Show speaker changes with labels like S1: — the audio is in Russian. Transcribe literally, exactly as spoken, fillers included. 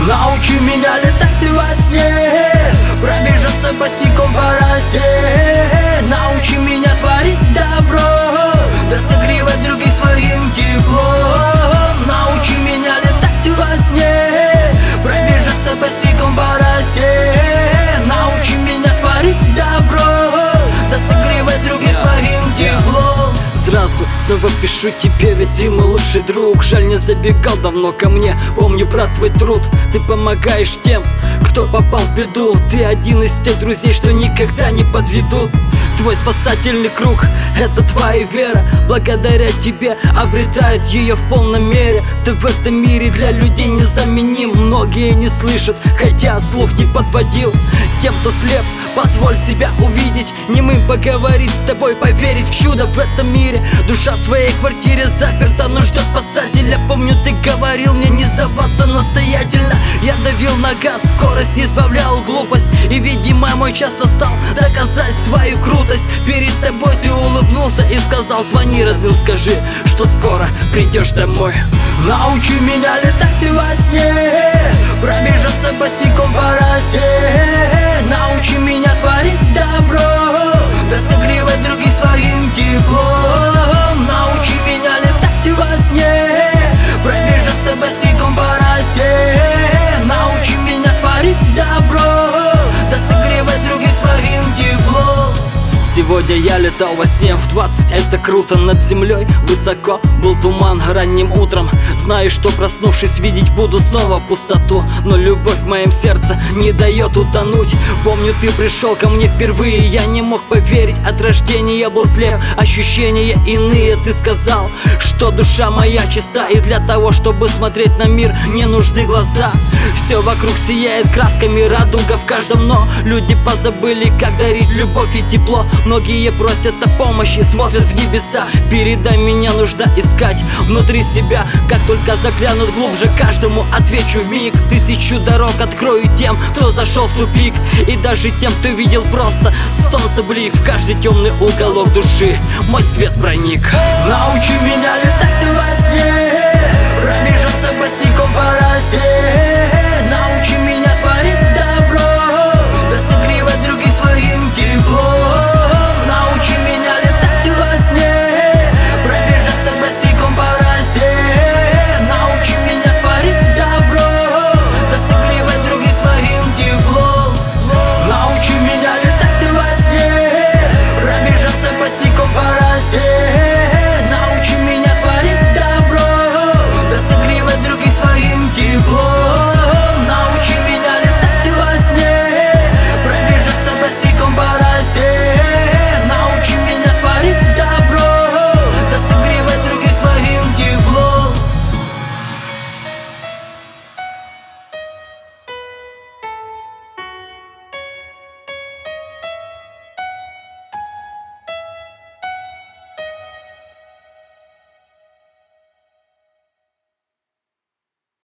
S1: Научи меня летать во сне, пробежаться босиком по росе. Научи меня творить добро, да согревать других своим теплом. Научи меня летать во сне, пробежаться босиком по росе. Научи меня творить добро, да согревать других своим теплом.
S2: Здравствуй, снова пишу тебе, ведь ты мой лучший друг. Жаль, не забегал давно ко мне, помню про твой труд. Ты помогаешь тем, кто попал в беду. Ты один из тех друзей, что никогда не подведут. Твой спасательный круг — это твоя вера. Благодаря тебе обретают ее в полной мере. Ты в этом мире для людей незаменим. Многие не слышат, хотя слух не подводил. Тем, кто слеп, позволь себя увидеть. Немым поговорить с тобой, поверить в чудо в этом мире. Душа в своей квартире заперта, но ждет спасателя. Помню, ты говорил мне не сдаваться настоятельно. Я давил на газ, скорость не сбавлял глупость. И, видимо, мой час настал доказать свою крутость. Перед тобой ты улыбнулся и сказал: звони родным, скажи, что скоро придешь домой.
S1: Научи меня летать во сне, пробежаться босиком по росе. Научи меня творить добро, да согревать других своим теплом. Научи меня летать во сне, пробежаться босиком по росе. Научи меня творить добро, да согревать других своим теплом.
S2: Сегодня я летал во сне в двадцать, это круто. Над землей высоко был туман ранним утром. Знаю, что проснувшись видеть буду снова пустоту, но любовь в моем сердце не дает утонуть. Помню, ты пришел ко мне впервые, я не мог поверить. От рождения я был слеп, ощущения иные. Ты сказал, что душа моя чиста, и для того, чтобы смотреть на мир, не нужны глаза. Все вокруг сияет красками, радуга в каждом, но люди позабыли, как дарить любовь и тепло. Многие просят о помощи, смотрят в небеса. Передай, меня нужно искать внутри себя. Как только заглянут глубже, каждому отвечу вмиг. Тысячу дорог открою тем, кто зашел в тупик. И даже тем, кто видел просто солнце блик. В каждый темный уголок души мой свет проник.
S1: Научи меня летать во сне, пробежаться босиком по росе.